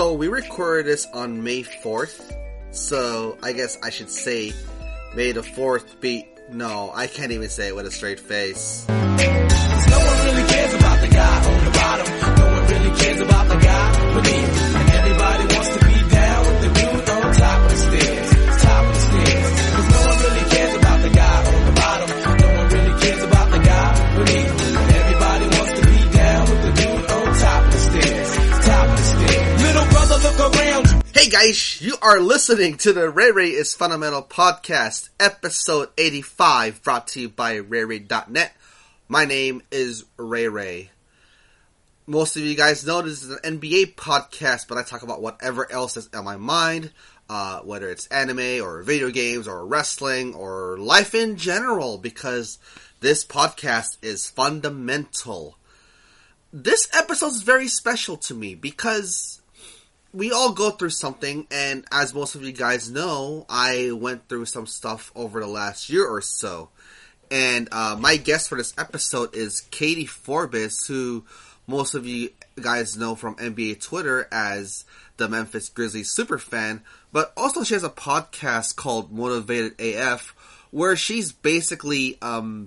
So we recorded this on May 4th, so I guess I should say May the 4th be... No, I can't even say it with a straight face. No one really cares about the guy on the bottom. No one really cares about the guy beneath. And everybody wants to be down with the dude on top of the stairs. Top of the stairs. 'Cause no one really cares about the guy on the bottom. No one really cares about the guy beneath. And everybody wants to be down with the dude on top of the stairs. Top of the stairs. Little brother, look around you. Hey guys, you are listening to the Ray Ray is Fundamental podcast, episode 85, brought to you by RayRay.net. My name is Ray Ray. Most of you guys know this is an NBA podcast, but I talk about whatever else is on my mind, whether it's anime or video games or wrestling or life in general, because this podcast is fundamental. This episode is very special to me because we all go through something, and as most of you guys know, I went through some stuff over the last year or so. And my guest for this episode is Katie Forbes, who most of you guys know from NBA Twitter as the Memphis Grizzlies superfan, but also she has a podcast called Motivated AF, where she's basically, being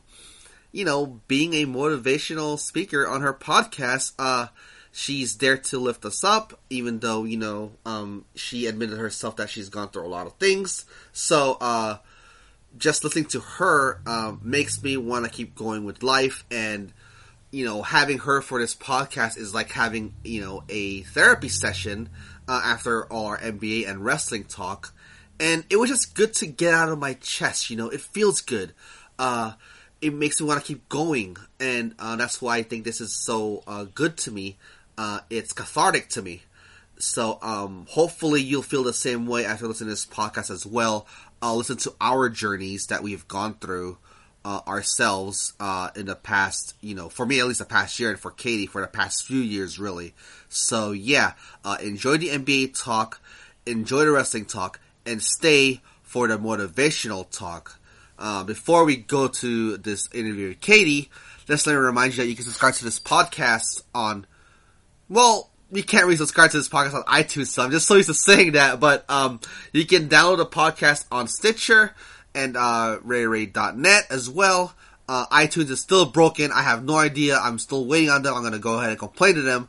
a motivational speaker on her podcast. She's there to lift us up, even though, she admitted herself that she's gone through a lot of things. So, just listening to her, makes me want to keep going with life. And, having her for this podcast is like having, a therapy session, after all our NBA and wrestling talk. And it was just good to get out of my chest, it feels good. It makes me want to keep going. And, that's why I think this is so, good to me. It's cathartic to me. So, hopefully you'll feel the same way after listening to this podcast as well. Listen to our journeys that we've gone through, ourselves, in the past, for me at least the past year, and for Katie for the past few years, really. So, yeah, enjoy the NBA talk, enjoy the wrestling talk, and stay for the motivational talk. Before we go to this interview with Katie, let me remind you that you can subscribe to this podcast on... Well, you can't really subscribe to this podcast on iTunes, so I'm just so used to saying that, but you can download the podcast on Stitcher and RayRay.net as well. iTunes is still broken. I have no idea. I'm still waiting on them. I'm going to go ahead and complain to them.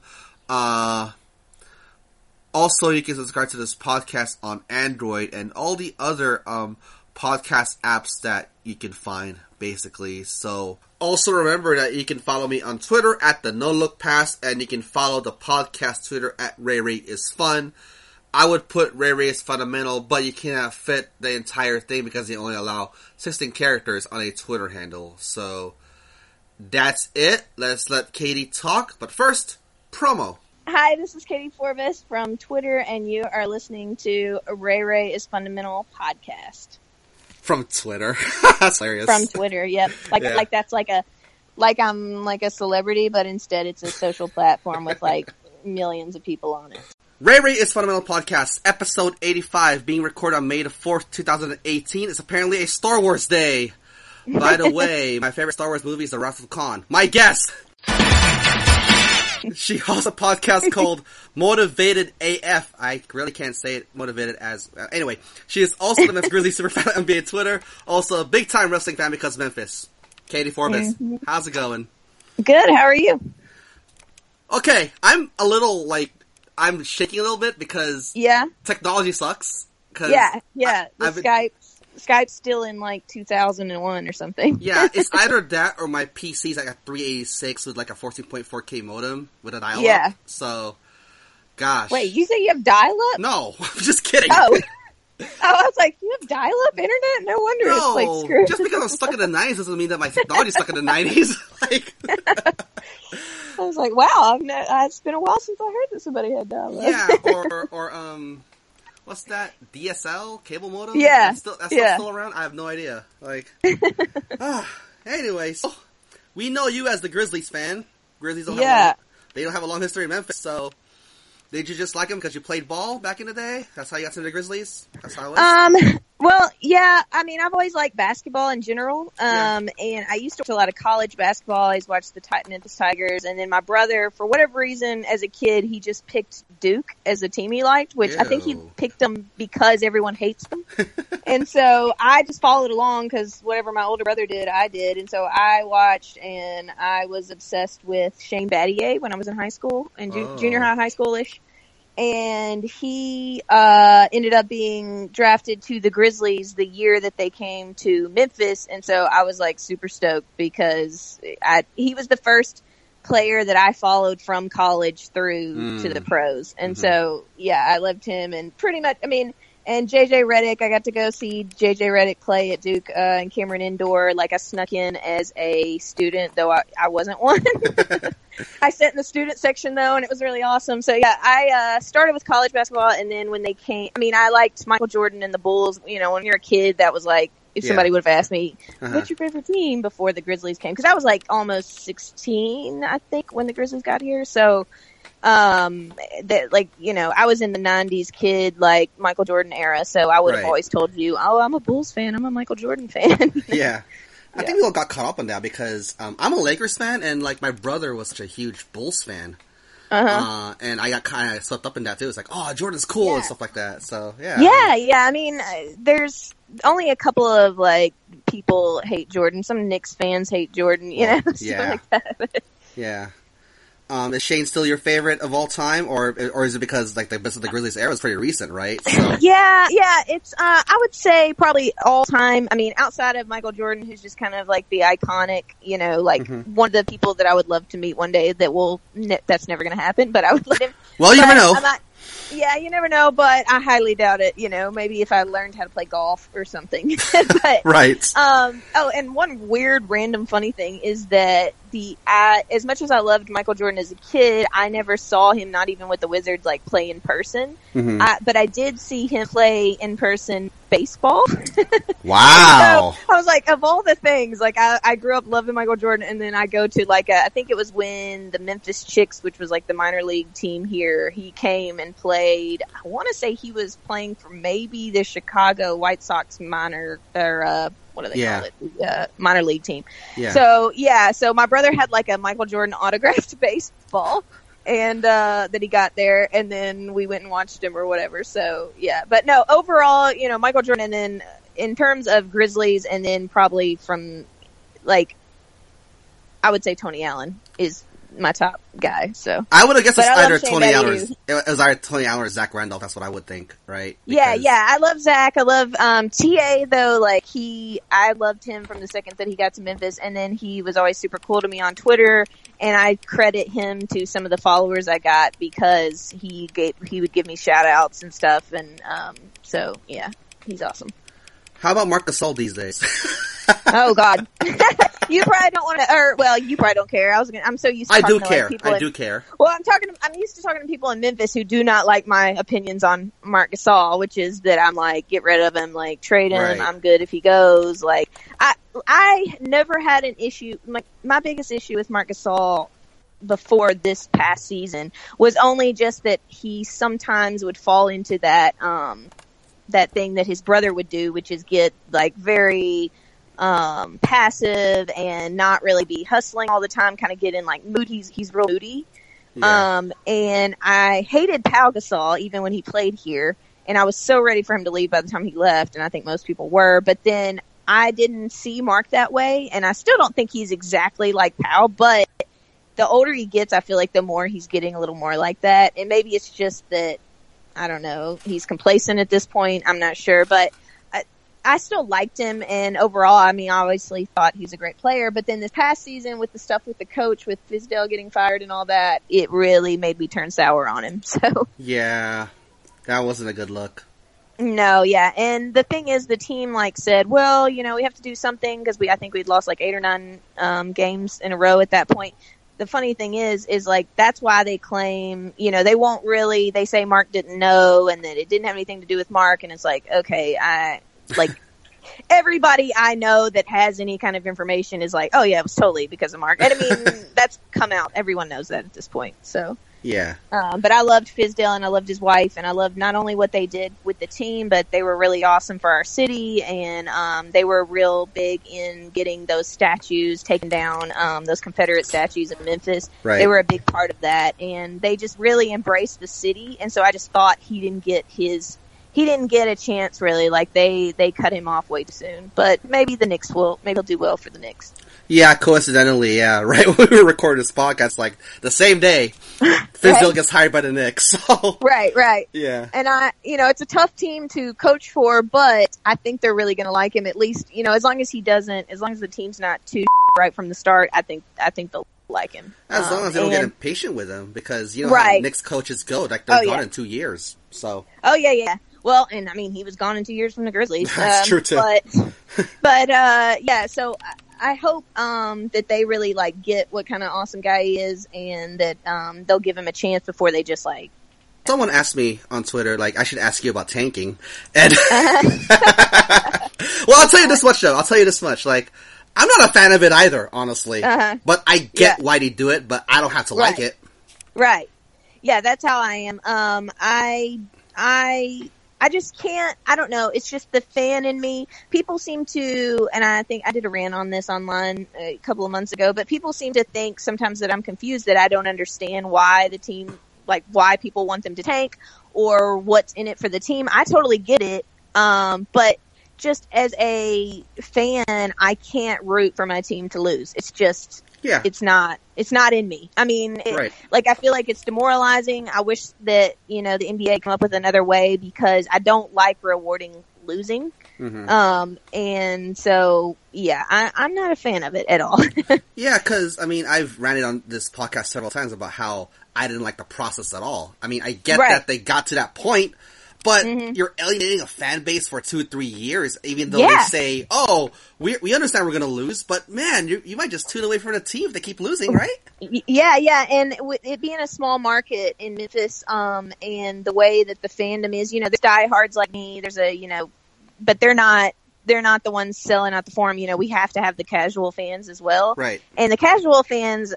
Also, you can subscribe to this podcast on Android and all the other podcast apps that you can find, basically. So, also remember that you can follow me on Twitter at the No Look Pass, and you can follow the podcast Twitter at RayRayIsFun. I would put Ray Ray is Fundamental, but you cannot fit the entire thing because they only allow 16 characters on a Twitter handle. So, that's it. Let's let Katie talk, but first, promo. Hi, this is Katie Forbes from Twitter, and you are listening to Ray Ray is Fundamental podcast. From Twitter. That's hilarious. From Twitter, yep. Like that's like I'm like a celebrity, but instead it's a social platform with like millions of people on it. Ray Ray is Fundamental Podcast, episode 85, being recorded on May the 4th, 2018. It's apparently a Star Wars day. By the way, my favorite Star Wars movie is The Wrath of Khan. My guest! She hosts a podcast called Motivated AF. I really can't say it motivated as... anyway, she is also the Memphis Grizzlies superfan on NBA Twitter. Also a big-time wrestling fan because Memphis. Katie Forbes, how's it going? Good, how are you? Okay, I'm a little, I'm shaking a little bit because technology sucks. Skype's still in 2001 or something. Yeah, it's either that or my PC's like a 386 with like a 14.4K modem with a dial-up. Yeah. So, gosh. Wait, you say you have dial-up? No, I'm just kidding. Oh, I was like, you have dial-up internet? No wonder it's screwed. Just because I'm stuck in the 90s doesn't mean that my technology's stuck in the 90s. I was like, wow, it's been a while since I heard that somebody had dial-up. Yeah, or what's that? DSL? Cable modem? Yeah. That's still around? I have no idea. Anyways, we know you as the Grizzlies fan. Grizzlies don't have a long history in Memphis, so did you just like them because you played ball back in the day? That's how you got to the Grizzlies? That's how it was? Well, yeah, I mean, I've always liked basketball in general, and I used to watch a lot of college basketball. I always watched the Memphis Tigers, and then my brother, for whatever reason, as a kid, he just picked Duke as a team he liked, which I think he picked them because everyone hates them. And so I just followed along because whatever my older brother did, I did. And so I watched, and I was obsessed with Shane Battier when I was in high school, and junior high school-ish. And he ended up being drafted to the Grizzlies the year that they came to Memphis, and so I was like super stoked because he was the first player that I followed from college through to the pros, and so yeah, I loved him, and pretty much, I mean, and JJ Redick, I got to go see JJ Redick play at Duke and Cameron Indoor. Like, I snuck in as a student, though I wasn't one. I sat in the student section, though, and it was really awesome. So, yeah, I started with college basketball, and then when they came, I mean, I liked Michael Jordan and the Bulls. You know, when you're a kid, that was like, if somebody would have asked me, what's your favorite team before the Grizzlies came? Because I was like almost 16, I think, when the Grizzlies got here. So, that, like, you know, I was in the 90s kid, like Michael Jordan era, so I would have always told you, oh, I'm a Bulls fan, I'm a Michael Jordan fan. Yeah. I think we all got caught up on that because I'm a Lakers fan, and like my brother was such a huge Bulls fan. And I got kind of swept up in that too. It's like, oh, Jordan's cool and stuff like that. So yeah. Yeah. I mean, there's only a couple of like people hate Jordan. Some Knicks fans hate Jordan, you know. Yeah. Like that. Yeah. Is Shane still your favorite of all time, or is it because like the best of the Grizzlies era is pretty recent, right? So. Yeah, it's I would say probably all time. I mean, outside of Michael Jordan, who's just kind of like the iconic, you know, like one of the people that I would love to meet one day. That's never going to happen, but I would let him. Well, you never know. Yeah, you never know, but I highly doubt it. You know, maybe if I learned how to play golf or something. But, right. Oh, and one weird, random, funny thing is that as much as I loved Michael Jordan as a kid, I never saw him, not even with the Wizards, like play in person. But I did see him play in person baseball. Wow. So I was like, of all the things, like I grew up loving Michael Jordan, and then I go to like I think it was when the Memphis Chicks, which was like the minor league team here, he came and played. I want to say he was playing for maybe the Chicago White Sox minor or what do they call it? Minor league team. Yeah. So my brother had like a Michael Jordan autographed baseball. And that he got there, and then we went and watched him or whatever. So yeah, but no, overall, you know, Michael Jordan. And then in terms of Grizzlies, and then probably from like, I would say Tony Allen is my top guy. So I would have guessed it's either Tony Allen. It was either Tony Allen or Zach Randolph. That's what I would think, right? Because... Yeah. I love Zach. I love TA though. Like I loved him from the second that he got to Memphis, and then he was always super cool to me on Twitter. And I credit him to some of the followers I got because he would give me shout outs and stuff. And, so yeah, he's awesome. How about Marc Gasol these days? Oh God. You probably don't want to, you probably don't care. I'm so used to talking to like people. I do care. Well, I'm used to talking to people in Memphis who do not like my opinions on Marc Gasol, which is that I'm like, get rid of him, like trade him. Right. I'm good if he goes. Like, I never had an issue. My biggest issue with Marc Gasol before this past season was only just that he sometimes would fall into that thing that his brother would do, which is get like very passive and not really be hustling all the time, kind of get in like mood. He's real moody. Yeah. And I hated Pau Gasol even when he played here, and I was so ready for him to leave by the time he left, and I think most people were, but then I didn't see Mark that way, and I still don't think he's exactly like Pau, but the older he gets, I feel like the more he's getting a little more like that, and maybe it's just that, I don't know, he's complacent at this point, I'm not sure, but I still liked him, and overall, I mean, I obviously thought he's a great player, but then this past season with the stuff with the coach, with Fizdale getting fired and all that, it really made me turn sour on him, so. Yeah, that wasn't a good look. No, yeah, and the thing is, the team, like, said, well, you know, we have to do something, because I think we'd lost, like, 8 or 9 games in a row at that point. The funny thing is like, that's why they claim, you know, they say Mark didn't know, and that it didn't have anything to do with Mark, and it's like, okay, everybody I know that has any kind of information is like, oh yeah, it was totally because of Mark. And I mean, that's come out. Everyone knows that at this point. So Yeah. But I loved Fizdale, and I loved his wife, and I loved not only what they did with the team, but they were really awesome for our city, and they were real big in getting those statues taken down, those Confederate statues in Memphis. Right. They were a big part of that, and they just really embraced the city, and so I just thought he didn't get a chance really. Like they cut him off way too soon. But maybe he'll do well for the Knicks. Yeah, coincidentally, yeah, right when we were recording this podcast, like, the same day, Fizdale gets hired by the Knicks, so. Right. Yeah. And it's a tough team to coach for, but I think they're really going to like him, at least, as long as the team's not too right from the start, I think they'll like him. As long as they don't get impatient with him, because, how Knicks coaches go, like, they're gone in 2 years, so. Oh, yeah. Well, and, he was gone in 2 years from the Grizzlies. That's true, too. But, yeah, so I hope that they really get what kind of awesome guy he is, and that they'll give him a chance before they just Someone asked me on Twitter, I should ask you about tanking, and well, I'll tell you this much though. I'm not a fan of it either, honestly. But I get why they do it, but I don't have to like it. Right. Yeah, that's how I am. I just can't, I don't know, it's just the fan in me. People seem to, and I think I did a rant on this online a couple of months ago, but people seem to think sometimes that I'm confused, that I don't understand why the team, why people want them to tank or what's in it for the team. I totally get it. But just as a fan, I can't root for my team to lose. It's just, it's not in me. Right. I feel like it's demoralizing. I wish that, the NBA come up with another way, because I don't like rewarding losing. Mm-hmm. And so, yeah, I'm not a fan of it at all. Yeah, because, I've ranted on this podcast several times about how I didn't like the process at all. I get that they got to that point, but you're alienating a fan base for 2-3 years, even though they say, oh, we understand we're going to lose, but man, you might just tune away from the team if they keep losing, right? Yeah. And with it being a small market in Memphis, and the way that the fandom is, there's diehards like me, but they're not the ones selling out the forum. We have to have the casual fans as well. Right. And the casual fans,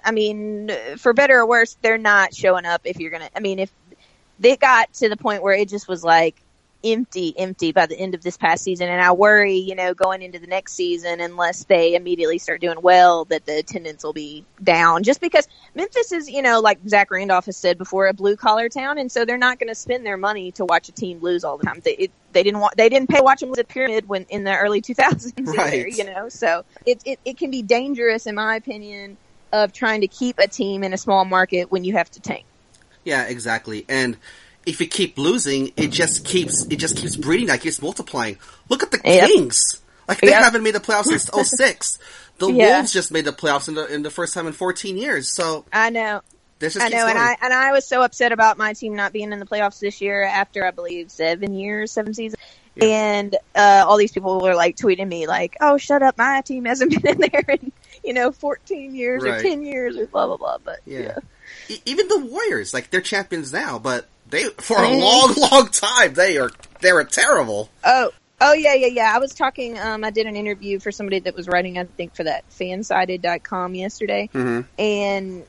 for better or worse, they're not showing up if you're going to, if they got to the point where it just was empty by the end of this past season. And I worry, going into the next season, unless they immediately start doing well, that the attendance will be down, just because Memphis is, like Zach Randolph has said before, a blue collar town. And so they're not going to spend their money to watch a team lose all the time. They didn't pay watch them lose at Pyramid when in the early 2000s either, so it can be dangerous, in my opinion, of trying to keep a team in a small market when you have to tank. Yeah, exactly. And if you keep losing, it just keeps breeding, keeps multiplying. Look at the Kings. They haven't made the playoffs since 2006. The Wolves just made the playoffs in the first time in 14 years. So I know. I know, and I was so upset about my team not being in the playoffs this year after, I believe, 7 seasons. Yeah. And all these people were tweeting me oh, shut up, my team hasn't been in there in 14 years or 10 years or blah blah blah. But even the Warriors, they're champions now, but they for a long time they were terrible. Oh yeah. I was talking. I did an interview for somebody that was writing, I think, for that fansided.com yesterday, and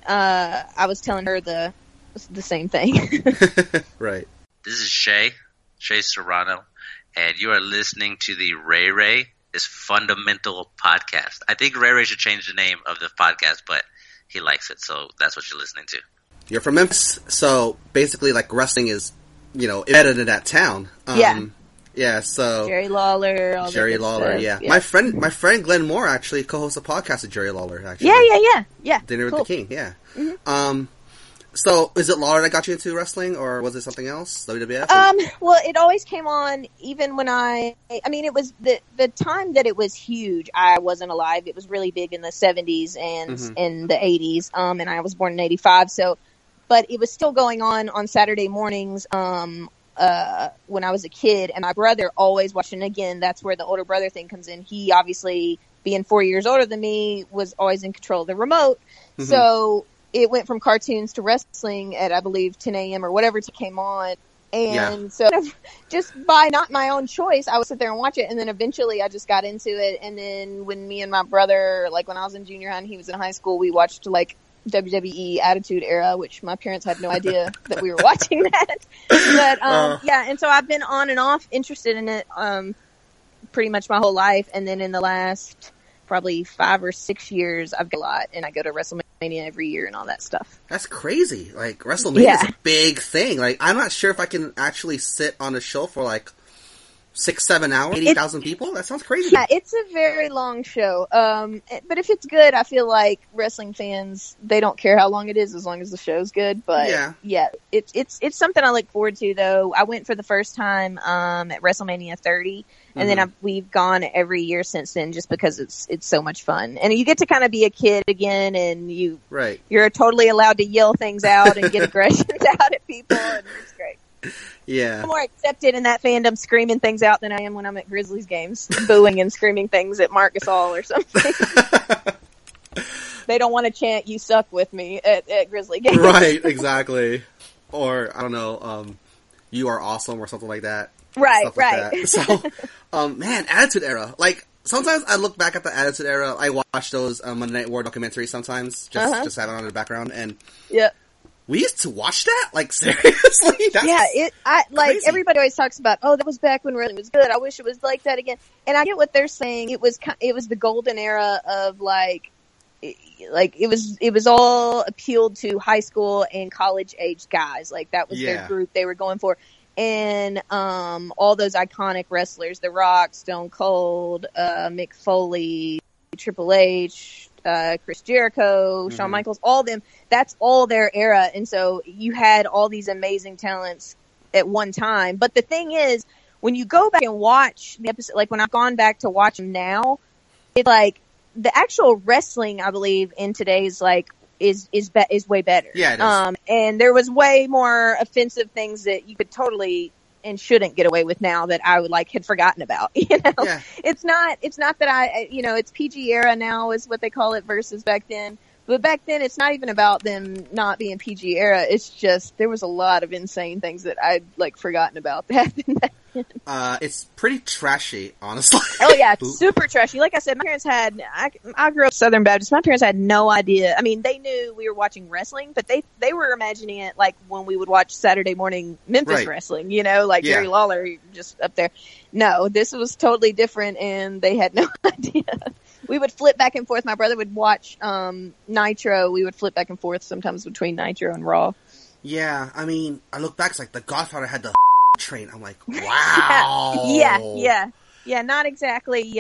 I was telling her the same thing. Right. This is Shay Serrano, and you are listening to the Ray is Fundamental Podcast. I think Ray should change the name of the podcast, but he likes it, so that's what you're listening to. You're from Memphis, so basically, wrestling is, embedded in that town. Yeah, so Jerry Lawler, Jerry Lawler, stuff. Yeah. My friend Glenn Moore actually co-hosts a podcast with Jerry Lawler. Actually, yeah. Dinner with the King, yeah. Mm-hmm. So is it Lawler that got you into wrestling, or was it something else? WWF? Well, it always came on even when it was the time that it was huge. I wasn't alive. It was really big in the 70s and in the 80s. And I was born in 85, so. But it was still going on Saturday mornings. When I was a kid, and my brother always watched, and again, that's where the older brother thing comes in. He obviously, being 4 years older than me, was always in control of the remote. Mm-hmm. So it went from cartoons to wrestling at, I believe, 10 a.m. or whatever it came on. And so just by not my own choice, I would sit there and watch it. And then eventually I just got into it. And then when me and my brother, when I was in junior high and he was in high school, we watched WWE Attitude Era, which my parents had no idea that we were watching that. But yeah, and so I've been on and off interested in it pretty much my whole life, and then in the last probably 5 or 6 years, I've got a lot, and I go to WrestleMania every year and all that stuff. That's crazy. Like, WrestleMania is a big thing. Like, I'm not sure if I can actually sit on a show for, like, 6-7 hours, 80,000 people? That sounds crazy. Yeah, it's a very long show. But if it's good, I feel like wrestling fans, they don't care how long it is as long as the show's good. But yeah, it's something I look forward to, though. I went for the first time at WrestleMania 30, and then we've gone every year since then just because it's so much fun. And you get to kind of be a kid again, and you're totally allowed to yell things out and get aggressions out at people, and it's great. Yeah. I'm more accepted in that fandom screaming things out than I am when I'm at Grizzlies games, booing and screaming things at Mark Gasol or something. They don't want to chant "You suck" with me at Grizzly games. Right, exactly. Or, I don't know, "You are awesome" or something like that. Right, Stuff like that. So, man, Attitude Era. Like, sometimes I look back at the Attitude Era. I watch those Monday Night War documentaries sometimes, just have it on in the background. And we used to watch that? Like, seriously? Like, everybody always talks about, that was back when wrestling was good. I wish it was like that again. And I get what they're saying. It was the golden era of, it was all appealed to high school and college age guys. Like, that was their group they were going for. And, all those iconic wrestlers, The Rock, Stone Cold, Mick Foley, Triple H, Chris Jericho, Shawn Michaels, all of them, that's all their era. And so you had all these amazing talents at one time. But the thing is, when you go back and watch the episode, like when I've gone back to watch them now, it's like the actual wrestling, I believe, in today's is way better. Yeah, it is. And there was way more offensive things that you could totally and shouldn't get away with now that I would had forgotten about. It's not that it's PG era now is what they call it versus back then. But back then it's not even about them not being PG era. It's just there was a lot of insane things that I'd forgotten about that happened back then. It's pretty trashy, honestly. Oh yeah, it's super trashy. Like I said, my parents I grew up Southern Baptist. My parents had no idea. I mean, they knew we were watching wrestling, but they were imagining it like when we would watch Saturday morning Memphis wrestling, Jerry Lawler just up there. No, this was totally different, and they had no idea. We would flip back and forth. My brother would watch Nitro. We would flip back and forth sometimes between Nitro and Raw. Yeah, I mean, I look back, it's like The Godfather had the train. I'm like, wow. Yeah, not exactly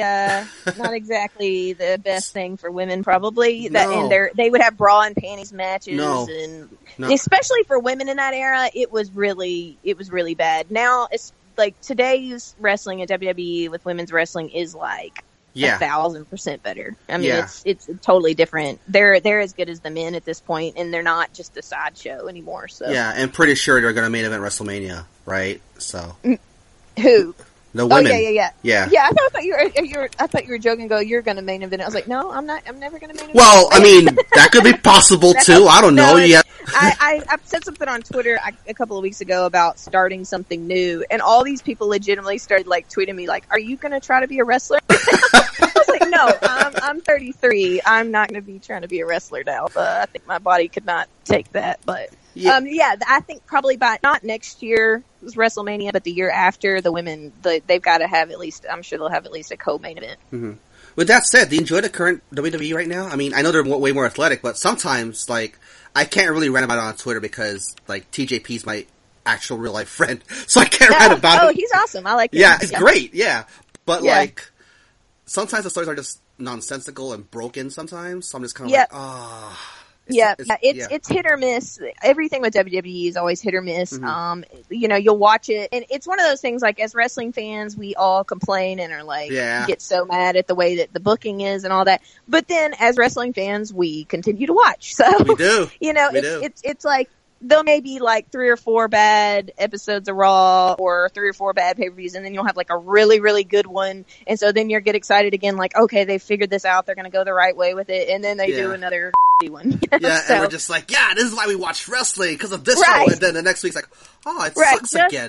the best thing for women, probably. And they would have bra and panties matches, and especially for women in that era, it was really bad. Now it's like today's wrestling at WWE with women's wrestling is 1,000% better. I mean, it's totally different. They're as good as the men at this point, and they're not just a sideshow anymore. So yeah, and pretty sure they're going to main event WrestleMania, right? So who? The women. Oh yeah. I thought you were joking. You're going to main event. I was like, no, I'm not. I'm never going to main event. Well, I mean, that could be possible too. I don't know. Yeah. I said something on Twitter a couple of weeks ago about starting something new, and all these people legitimately started tweeting me "Are you going to try to be a wrestler?" I was like, "No, I'm 33. I'm not going to be trying to be a wrestler now." But I think my body could not take that. But I think probably by not next year was WrestleMania, but the year after, the women they've got to have at least. I'm sure they'll have at least a co-main event. Mm-hmm. With that said, do you enjoy the current WWE right now? I mean, I know they're way more athletic, but sometimes I can't really rant about it on Twitter because TJP's my actual real life friend, so I can't rant about it. Oh, he's awesome. I like him. Yeah, it's great. Yeah, but sometimes the stories are just nonsensical and broken. Sometimes, so I'm just kind of it's hit or miss. Everything with WWE is always hit or miss. Mm-hmm. You'll watch it, and it's one of those things. As wrestling fans, we all complain and are get so mad at the way that the booking is and all that. But then, as wrestling fans, we continue to watch. So we do. It's like there may be 3 or 4 bad episodes of Raw or 3 or 4 bad pay-per-views, and then you'll have a really, really good one. And so then you get excited again, okay, they figured this out. They're going to go the right way with it. And then they do another one. Yeah, and we're just this is why we watch wrestling, because of this show. And then the next week's it sucks again.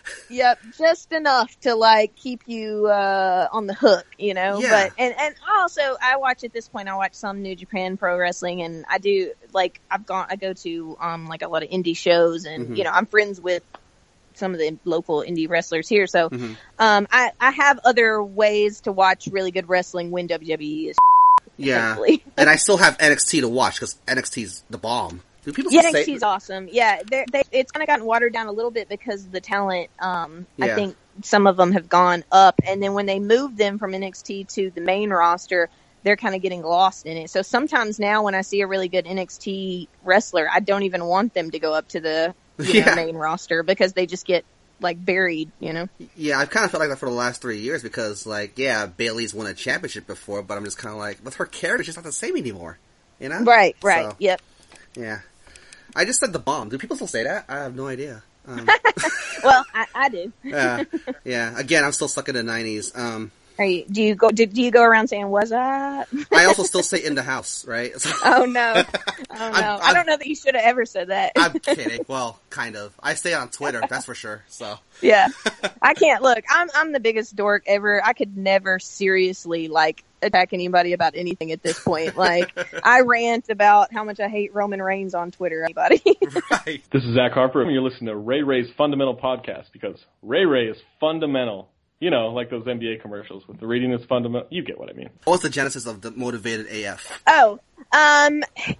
Yep, just enough to like keep you on the hook, you know. Yeah. But and also I watch at this point. I watch some New Japan Pro Wrestling, and I do like I go to like a lot of indie shows, and you know I'm friends with some of the local indie wrestlers here. So I have other ways to watch really good wrestling when WWE is. Yeah, thankfully. and I still have NXT to watch because NXT's the bomb. Do people Yeah, still say NXT's awesome. Yeah, it's kind of gotten watered down a little bit because of the talent. I think some of them have gone up, and then when they move them from NXT to the main roster, they're kind of getting lost in it. So sometimes now when I see a really good NXT wrestler, I don't even want them to go up to the main roster because they just get like buried, you know? Yeah, I've kind of felt like that for the last 3 years because, like, yeah, Bayley's won a championship before, but I'm just kind of like, with her character, she's not the same anymore, you know? Right, So, yep. Yeah. I just said the bomb. Do people still say that? I have no idea. Well, I do. Yeah. Again, I'm still stuck in the 90s. Do you go around saying "was up"? I also still say "in the house," right? So, Oh no! I don't know that you should have ever said that. I'm kidding. Well, kind of. I say it on Twitter, that's for sure. So yeah, I can't look. I'm the biggest dork ever. I could never seriously like attack anybody about anything at this point. Like I rant about how much I hate Roman Reigns on Twitter. Anybody? right. This is Zach Harper, and you're listening to Ray Ray's Fundamental Podcast because Ray Ray is fundamental. You know, like those NBA commercials with the reading is fundamental. You get what I mean. What was the genesis of the Motivated AF? Oh, I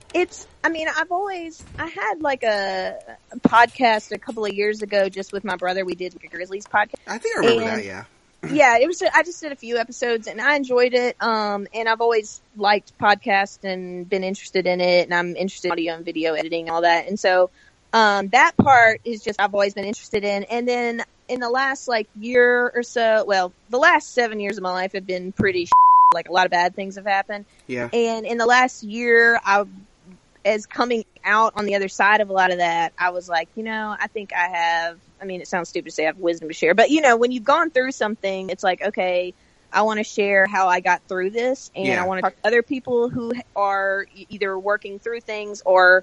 had like a podcast a couple of years ago just with my brother. We did like a Grizzlies podcast. I think I remember that, yeah. Yeah, I just did a few episodes and I enjoyed it. And I've always liked podcasts and been interested in it, and I'm interested in audio and video editing and all that. And so, that part is just, I've always been interested in. And then in the last like year or so, well, the last 7 years of my life have been pretty like a lot of bad things have happened. Yeah. And in the last year, as coming out on the other side of a lot of that, I was like, I think I have, it sounds stupid to say I have wisdom to share, but when you've gone through something, it's like, okay, I want to share how I got through this, and I want to talk to other people who are either working through things, or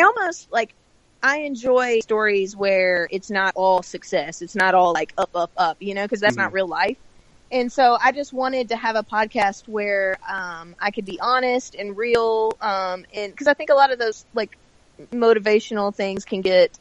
I enjoy stories where it's not all success. It's not all like up, up, up, because that's not real life. And so I just wanted to have a podcast where I could be honest and real, and because I think a lot of those like motivational things can get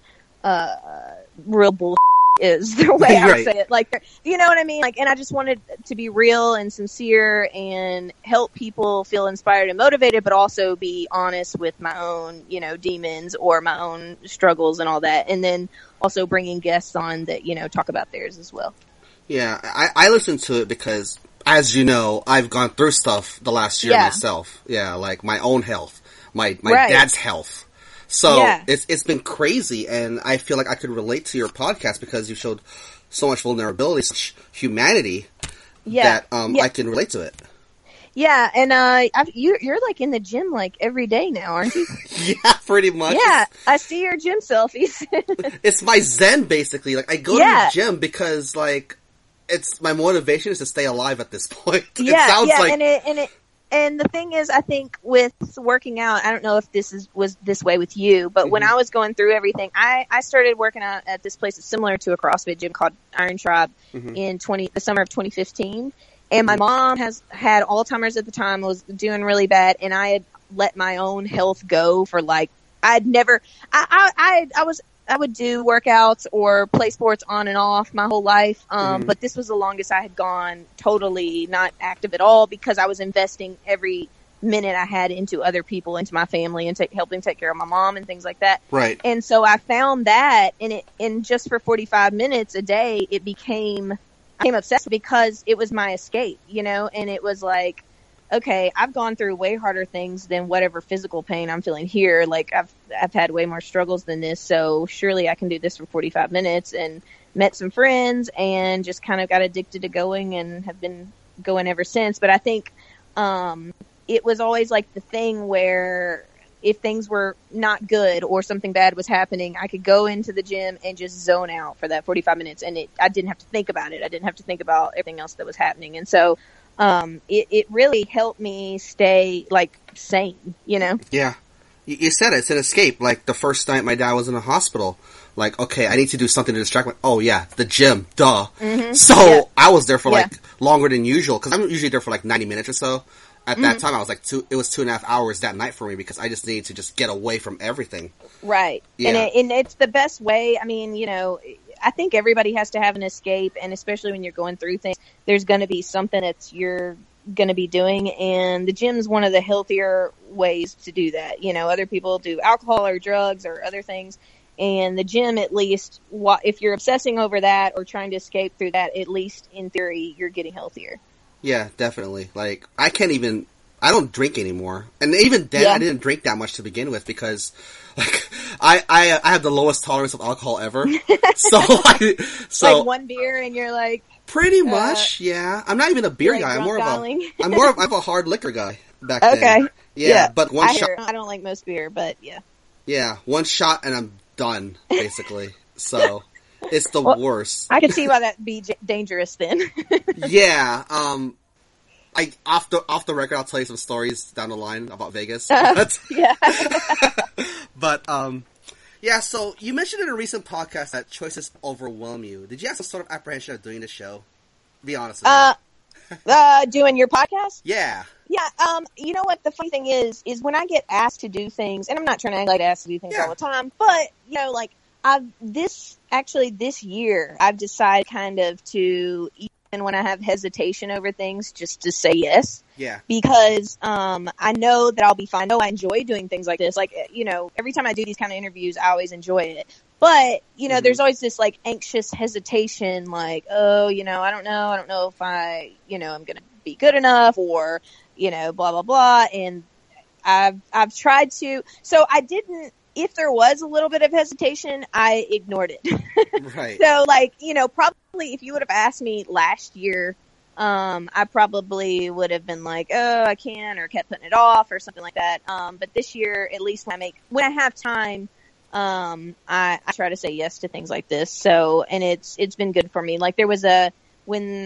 real bullshit is the way I would say it. Like, you know what I mean? Like, and I just wanted to be real and sincere and help people feel inspired and motivated, but also be honest with my own, demons or my own struggles and all that. And then also bringing guests on that, talk about theirs as well. Yeah, I listen to it because, as you know, I've gone through stuff the last year myself. Yeah, like my own health, my dad's health. So it's been crazy, and I feel like I could relate to your podcast because you showed so much vulnerability, such humanity that I can relate to it. Yeah, and you're like in the gym like every day now, aren't you? Yeah, pretty much. Yeah, I see your gym selfies. It's my zen, basically. Like I go to the gym because like it's my motivation is to stay alive at this point. Yeah, it sounds like and the thing is, I think with working out, I don't know if this was this way with you, but when I was going through everything, I started working out at this place that's similar to a CrossFit gym called Iron Tribe in the summer of 2015. And my mom has had Alzheimer's at the time, was doing really bad, and I had let my own health go for like, I would do workouts or play sports on and off my whole life. But this was the longest I had gone totally not active at all because I was investing every minute I had into other people, into my family, and helping take care of my mom and things like that. Right. And so I found that, and just for 45 minutes a day, I became obsessed because it was my escape, and it was like, okay, I've gone through way harder things than whatever physical pain I'm feeling here. Like I've had way more struggles than this. So surely I can do this for 45 minutes, and met some friends and just kind of got addicted to going and have been going ever since. But I think, it was always like the thing where if things were not good or something bad was happening, I could go into the gym and just zone out for that 45 minutes. And I didn't have to think about it. I didn't have to think about everything else that was happening. And so, it really helped me stay like sane, Yeah. You said it. It's an escape. Like the first night my dad was in the hospital, like, okay, I need to do something to distract me. Oh yeah, the gym, duh. Mm-hmm. So Yeah. I was there for Yeah. like longer than usual, because I'm usually there for like 90 minutes or so. At that time, I was like it was 2.5 hours that night for me, because I just needed to just get away from everything. Right. Yeah. And it's the best way. I mean, you know, I think everybody has to have an escape, and especially when you're going through things, there's going to be something that you're going to be doing, and the gym's one of the healthier ways to do that. You know, other people do alcohol or drugs or other things, and the gym, at least, if you're obsessing over that or trying to escape through that, at least in theory, you're getting healthier. Yeah, definitely. Like, I don't drink anymore. And even then, Yeah. I didn't drink that much to begin with, because, like, I have the lowest tolerance of alcohol ever. so Like one beer and you're like, pretty much, yeah. I'm not even a beer like guy. I'm drunk more of a hard liquor guy back okay. then. Yeah, but one I shot. I don't like most beer, but yeah. Yeah, one shot and I'm done, basically. So, it's the Well, worst. I can see why that'd be dangerous then. Yeah, off the record, I'll tell you some stories down the line about Vegas. But, Yeah. but yeah, so you mentioned in a recent podcast that choices overwhelm you. Did you have some sort of apprehension of doing the show? Be honest with me. Doing your podcast? Yeah. Yeah, you know what the funny thing is when I get asked to do things, and I'm not trying to act like asked to do things Yeah. all the time, but, you know, like, this year, I've decided kind of to, even when I have hesitation over things, just to say yes. Yeah. Because, I know that I'll be fine. I know I enjoy doing things like this. Like, you know, every time I do these kind of interviews, I always enjoy it. But, you know, there's always this, like, anxious hesitation, like, oh, you know, I don't know if I, you know, I'm gonna be good enough, or, you know, blah, blah, blah. And I've tried to, so I didn't, if there was a little bit of hesitation, I ignored it. Right. So, like, you know, probably if you would have asked me last year, I probably would have been like, oh, I can't, or kept putting it off or something like that. But this year, at least when I have time, I try to say yes to things like this. So, and it's been good for me. Like, there was when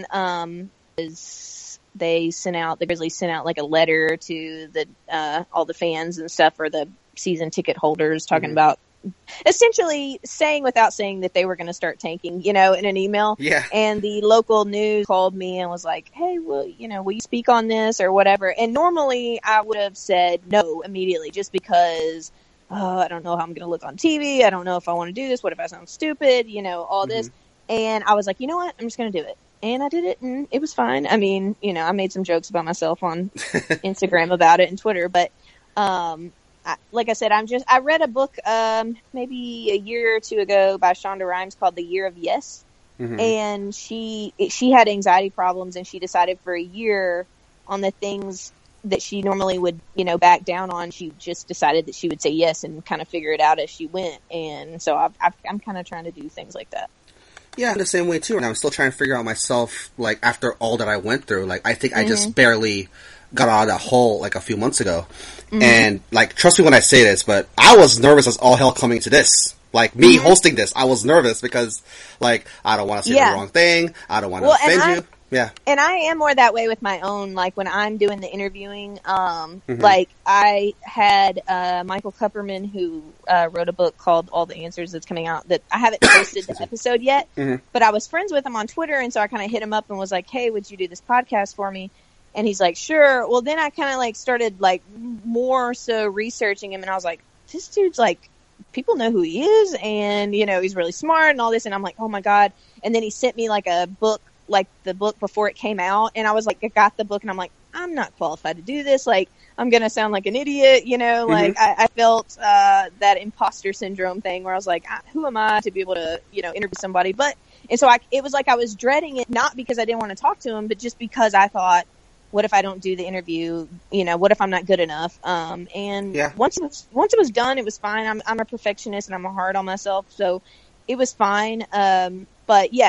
the Grizzlies sent out like a letter to all the fans and stuff, or the season ticket holders, talking about essentially saying without saying that they were going to start tanking, you know, in an email. Yeah. And the local news called me and was like, hey, well, you know, will you speak on this or whatever? And normally I would have said no immediately, just because, I don't know how I'm going to look on TV. I don't know if I want to do this. What if I sound stupid? You know, all this. And I was like, you know what? I'm just going to do it. And I did it, and it was fine. I mean, you know, I made some jokes about myself on Instagram about it and Twitter, but, like I said, I read a book, maybe a year or two ago by Shonda Rhimes called The Year of Yes. And she had anxiety problems, and she decided for a year on the things that she normally would, you know, back down on. She just decided that she would say yes and kind of figure it out as she went. And so I'm kind of trying to do things like that. Yeah, I'm the same way too. And I'm still trying to figure out myself, like, after all that I went through. Like, I think I just barely got out of that hole, like, a few months ago. And, like, trust me when I say this, but I was nervous as all hell coming to this. Like, me hosting this, I was nervous because, like, I don't want to say the wrong thing. I don't want to offend you. Yeah. And I am more that way with my own, like, when I'm doing the interviewing, like, I had, Michael Kupperman, who, wrote a book called All the Answers, that's coming out, that I haven't posted the episode yet, but I was friends with him on Twitter, and so I kind of hit him up and was like, hey, would you do this podcast for me? And he's like, sure. Well, then I kind of, like, started, like, more so researching him, and I was like, this dude's, like, people know who he is, and, you know, he's really smart and all this, and I'm like, oh my God. And then he sent me, like, a book, like the book before it came out, and I was like, I got the book, and I'm like, I'm not qualified to do this. Like, I'm gonna sound like an idiot, you know. Like, I felt that imposter syndrome thing where I was like, who am I to be able to, you know, interview somebody? But and so it was like I was dreading it, not because I didn't want to talk to him, but just because I thought, what if I don't do the interview? You know, what if I'm not good enough? And once it was done, it was fine. I'm a perfectionist and I'm hard on myself, so it was fine. But yeah,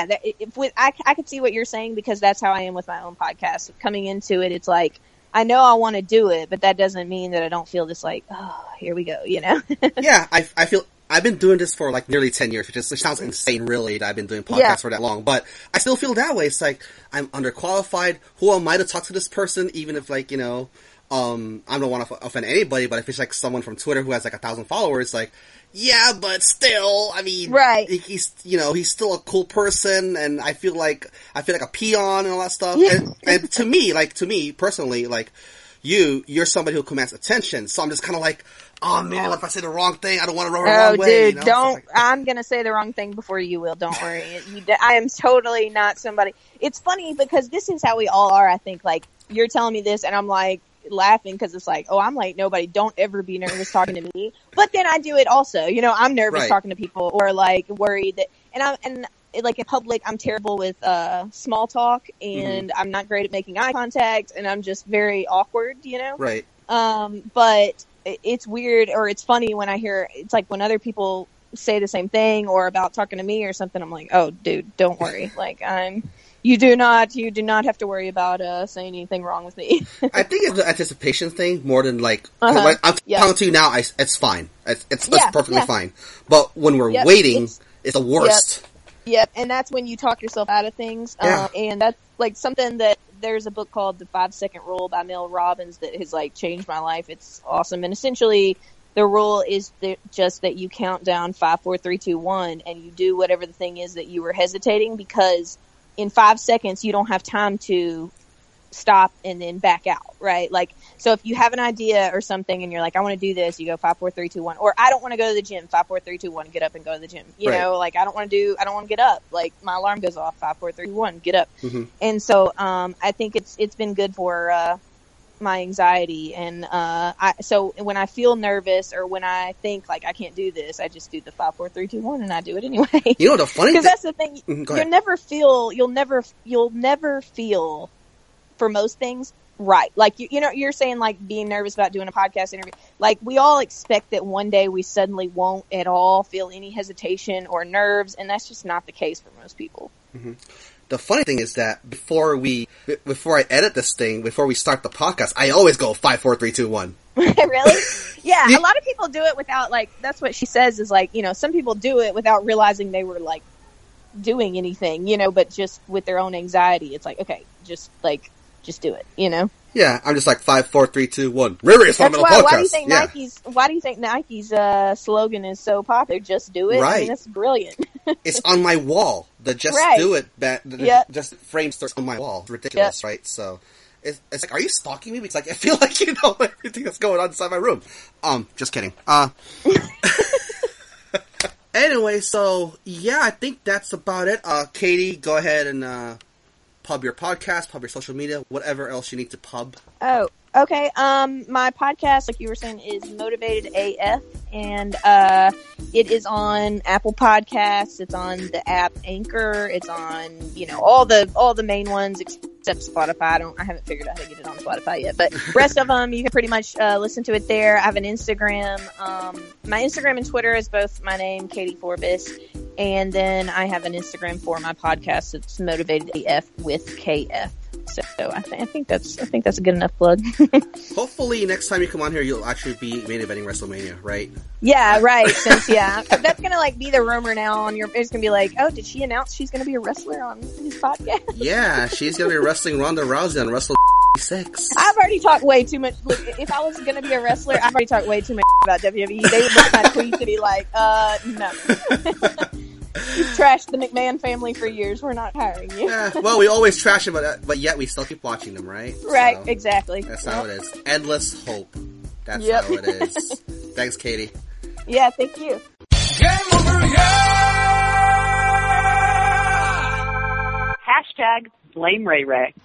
I could see what you're saying, because that's how I am with my own podcast. Coming into it, it's like, I know I want to do it, but that doesn't mean that I don't feel this like, oh, here we go, you know? Yeah, I feel, I've been doing this for like nearly 10 years, which sounds insane really that I've been doing podcasts for that long, but I still feel that way. It's like, I'm underqualified. Who am I to talk to this person? Even if, like, you know, I don't want to offend anybody, but if it's like someone from Twitter who has like 1,000 followers, like, yeah, but still, I mean, right. He's still a cool person, and I feel like a peon and all that stuff. And to me personally, like, you're somebody who commands attention, so I'm just kind of like, oh man, if I say the wrong thing, I don't want to rub the wrong way. Dude, don't. I'm gonna say the wrong thing before you will. Don't worry. I am totally not somebody. It's funny because this is how we all are. I think, like, you're telling me this, and I'm like laughing because it's like, oh, I'm like nobody. Don't ever be nervous talking to me. But then I do it also. You know, I'm nervous talking to people, or like worried that, and like in public, I'm terrible with small talk, and I'm not great at making eye contact, and I'm just very awkward. You know, right? But it's weird, or it's funny when I hear, it's like when other people say the same thing or about talking to me or something, I'm like, oh dude, don't worry. Like, you do not have to worry about saying anything wrong with me. I think it's an anticipation thing more than like, like I'm talking to you now, it's fine. It's perfectly fine. But when we're waiting, it's the worst. Yep, and that's when you talk yourself out of things. And that's like something that, there's a book called The 5-Second Rule by Mel Robbins that has like changed my life. It's awesome. And essentially the rule is just that you count down 5, 4, 3, 2, 1, and you do whatever the thing is that you were hesitating, because in 5 seconds you don't have time to stop and then back out, right? Like, so if you have an idea or something and you're like, I want to do this, you go 5, 4, 3, 2, 1. Or I don't want to go to the gym, 5, 4, 3, 2, 1, get up and go to the gym. You know, like I don't want to get up. Like my alarm goes off, 5, 4, 3, 2, 1, get up. And so I think it's been good for my anxiety, and so when I feel nervous or when I think like I can't do this, I just do the 5, 4, 3, 2, 1, and I do it anyway. You know the funny thing? Because that's the thing. You'll never feel for most things right. Like you know, you're saying like being nervous about doing a podcast interview. Like we all expect that one day we suddenly won't at all feel any hesitation or nerves, and that's just not the case for most people. The funny thing is that before I edit this thing, before we start the podcast, I always go 5, 4, 3, 2, 1. Really? Yeah, a lot of people do it without, like, that's what she says is like, you know, some people do it without realizing they were like doing anything, you know, but just with their own anxiety. It's like, okay, just do it, you know? Yeah, I'm just like 5, 4, 3, 2, 1. Really, it's fundamental podcast. Why do you think Nike's slogan is so popular? Just do it. Right. I mean, that's brilliant. It's on my wall. The just do it. Just frames on my wall. It's ridiculous, right? So it's like, are you stalking me? Because like I feel like you know everything that's going on inside my room. Just kidding. Anyway, so yeah, I think that's about it. Katie, go ahead and pub your podcast, pub your social media, whatever else you need to pub. Oh, okay. My podcast, like you were saying, is Motivated AF, and it is on Apple Podcasts. It's on the app Anchor. It's on, you know, all the main ones except Spotify. I haven't figured out how to get it on Spotify yet, but rest of them you can pretty much listen to it there. I have an Instagram. My Instagram and Twitter is both my name, Katie Forbis, and then I have an Instagram for my podcast. It's Motivated AF with KF. So I think that's a good enough plug. Hopefully next time you come on here, you'll actually be main eventing WrestleMania, right? Yeah, right. Since that's gonna like be the rumor now on your. It's gonna be like, oh, did she announce she's gonna be a wrestler on his podcast? Yeah, she's gonna be wrestling Ronda Rousey on Wrestle 6. I've already talked way too much. Look, if I was gonna be a wrestler, I've already talked way too much about WWE. They would look at my tweets and be like, no. You've trashed the McMahon family for years. We're not hiring you. Yeah, well, we always trash them, but yet we still keep watching them, right? Right, so, exactly. That's how it is. Endless hope. That's how it is. Thanks, Katie. Yeah, thank you. Game over, yeah! #BlameRayRay.